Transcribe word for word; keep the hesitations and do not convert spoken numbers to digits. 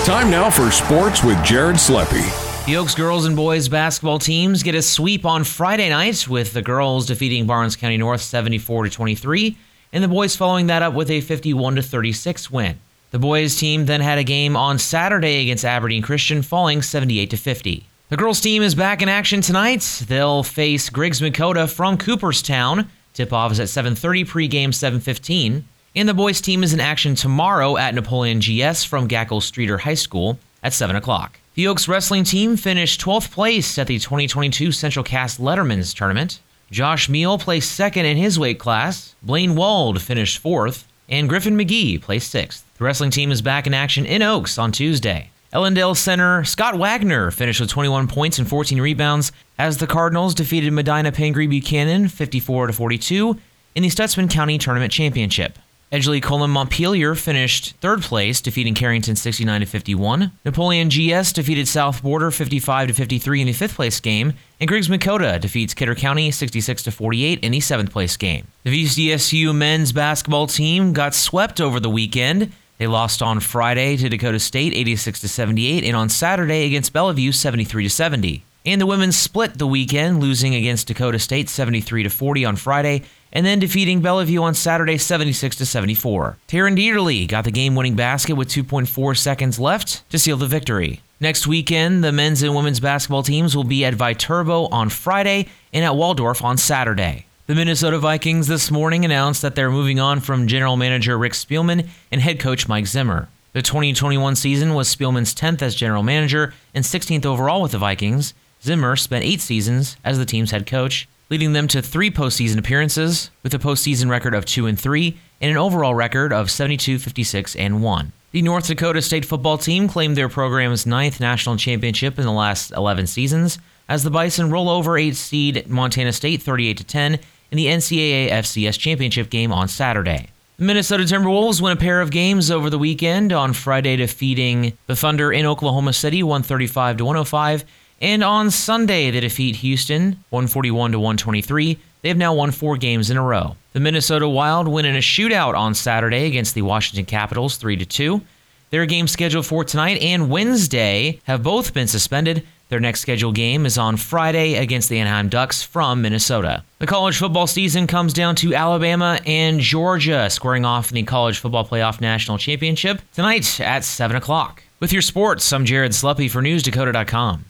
Time now for sports with Jared Sleppy. The Oaks girls and boys basketball teams get a sweep on Friday night, with the girls defeating Barnes County North seventy-four to twenty-three, and the boys following that up with a fifty-one to thirty-six win. The boys team then had a game on Saturday against Aberdeen Christian, falling seventy-eight to fifty. The girls team is back in action tonight. They'll face Griggs Makota from Cooperstown. Tip-off is at seven thirty, pregame seven fifteen. And the boys team is in action tomorrow at Napoleon G S from Gackle Streeter High School at seven o'clock. The Oaks wrestling team finished twelfth place at the twenty twenty-two Central Cast Letterman's Tournament. Josh Meal placed second in his weight class. Blaine Wald finished fourth. And Griffin McGee placed sixth. The wrestling team is back in action in Oaks on Tuesday. Ellendale center Scott Wagner finished with twenty-one points and fourteen rebounds as the Cardinals defeated Medina Pingree Buchanan fifty-four to forty-two in the Stutzman County Tournament Championship. Edgeley Colon Montpelier finished third place, defeating Carrington sixty-nine to fifty-one. Napoleon G S defeated South Border fifty-five to fifty-three in the fifth place game, and Griggs Makota defeats Kidder County sixty-six to forty-eight in the seventh place game. The V C S U men's basketball team got swept over the weekend. They lost on Friday to Dakota State eighty-six to seventy-eight, and on Saturday against Bellevue seventy-three to seventy. And the women split the weekend, losing against Dakota State seventy-three to forty on Friday, and then defeating Bellevue on Saturday seventy-six to seventy-four. Taryn Dieterle got the game-winning basket with two point four seconds left to seal the victory. Next weekend, the men's and women's basketball teams will be at Viterbo on Friday and at Waldorf on Saturday. The Minnesota Vikings this morning announced that they're moving on from general manager Rick Spielman and head coach Mike Zimmer. The twenty twenty-one season was Spielman's tenth as general manager and sixteenth overall with the Vikings. Zimmer spent eight seasons as the team's head coach, leading them to three postseason appearances, with a postseason record of two and three and an overall record of seventy-two, fifty-six, and one. The North Dakota State football team claimed their program's ninth national championship in the last eleven seasons, as the Bison roll over eighth seed Montana State thirty-eight to ten in the N C double A F C S championship game on Saturday. The Minnesota Timberwolves win a pair of games over the weekend, on Friday defeating the Thunder in Oklahoma City one thirty-five to one oh five, and on Sunday they defeat Houston one forty-one to one twenty-three. They have now won four games in a row. The Minnesota Wild win in a shootout on Saturday against the Washington Capitals three to two. Their games scheduled for tonight and Wednesday have both been suspended. Their next scheduled game is on Friday against the Anaheim Ducks from Minnesota. The college football season comes down to Alabama and Georgia squaring off in the College Football Playoff National Championship tonight at seven o'clock. With your sports, I'm Jared Sleppy for News Dakota dot com.